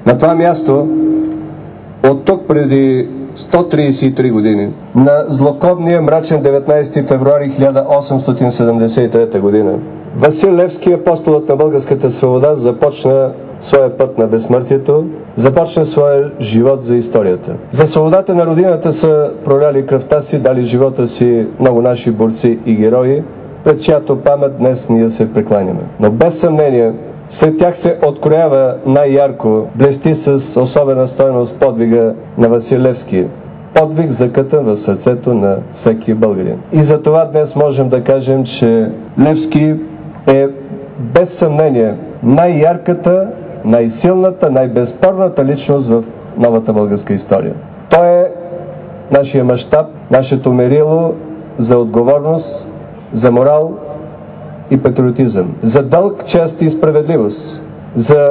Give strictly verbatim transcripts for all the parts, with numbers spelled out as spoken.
На това място, от тук преди сто тридесет и три години, на злокобния мрачен деветнайсети февруари хиляда осемстотин седемдесет и трета година, Васил Левски, апостолът на българската свобода, започна своя път на безсмъртието, започна своя живот за историята. За свободата на родината са проляли кръвта си, дали живота си много наши борци и герои, пред чиято памет днес ние се прекланяме. Но без съмнение, сред тях се откроява най-ярко, блести с особена стойност подвига на Васил Левски. Подвиг закътан в сърцето на всеки българин. И за това днес можем да кажем, че Левски е без съмнение най-ярката, най-силната, най-безспорната личност в новата българска история. Той е нашия мащаб, нашето мерило за отговорност, за морал и патриотизъм, за дълг, чест и справедливост, за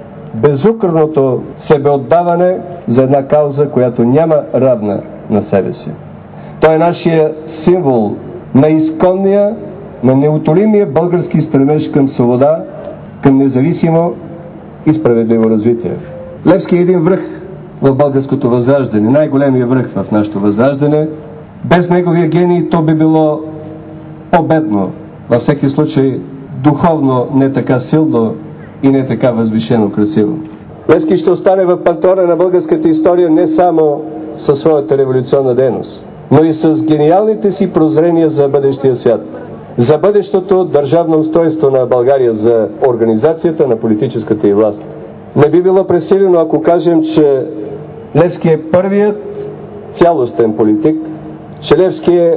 безукорното себеотдаване за една кауза, която няма равна на себе си. Той е нашия символ на изконния, на неутолимия български стремеж към свобода, към независимо и справедливо развитие. Левски е един връх в българското възраждане, най-големия връх в нашето възраждане. Без неговия гений то би било по-бедно, във всеки случай духовно не така силно и не така възвишено красиво. Левски ще остане в пантеона на българската история не само със своята революционна дейност, но и с гениалните си прозрения за бъдещия свят, за бъдещото държавно устройство на България, за организацията на политическата и власт. Не би било пресилено, ако кажем, че Левски е първият цялостен политик, че Левски е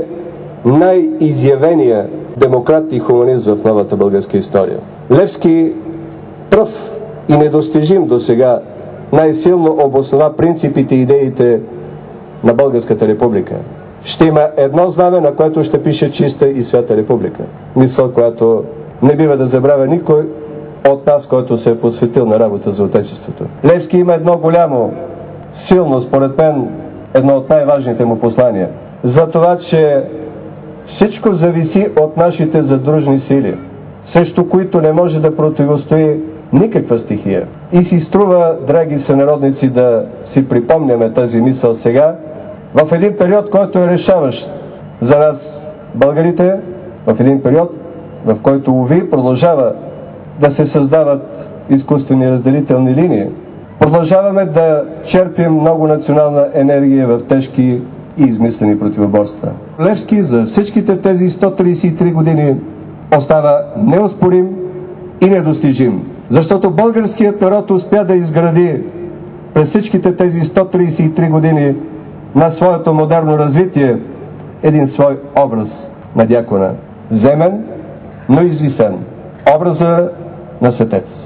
най-изявения демократ и хуманист в новата българска история. Левски пръв и недостижим до сега най-силно обоснова принципите и идеите на Българската република. Ще има едно знаме, на което ще пише чиста и свята република. Мисъл, която не бива да забравя никой от нас, който се е посветил на работа за отечеството. Левски има едно голямо, силно, според мен, едно от най-важните му послания. За това, че всичко зависи от нашите задружни сили, срещу които не може да противостои никаква стихия. И си струва, драги сънародници, да си припомняме тази мисъл сега, в един период, който е решаващ за нас, българите, в един период, в който, уви, продължава да се създават изкуствени разделителни линии. Продължаваме да черпим много национална енергия в тежки и измислени противоборства. Левски за всичките тези сто тридесет и три години остава неоспорим и недостижим, защото българският народ успя да изгради през всичките тези сто тридесет и три години на своето модерно развитие един свой образ на дякона. Земен, но извисен. Образа на светец.